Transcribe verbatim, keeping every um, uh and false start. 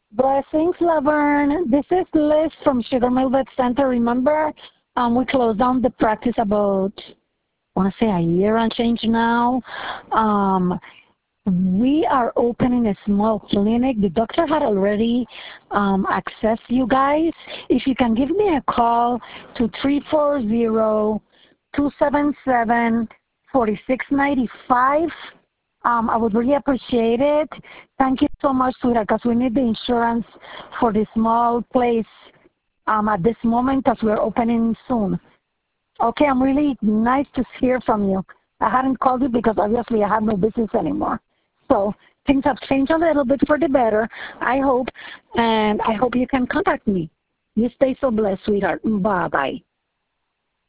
Blessings, Laverne. This is Liz from Sugar Mill Vet Center. Remember, um, we closed down the practice about, I want to say a year and change now. Um, we are opening a small clinic. The doctor had already um, accessed you guys. If you can give me a call to three four zero, two seven seven, four six nine five. Um, I would really appreciate it. Thank you so much, sweetheart, because we need the insurance for the small place um, at this moment because we're opening soon. Okay, I'm really nice to hear from you. I hadn't called you because obviously I have no business anymore. So things have changed a little bit for the better, I hope, and I hope you can contact me. You stay so blessed, sweetheart. Bye-bye.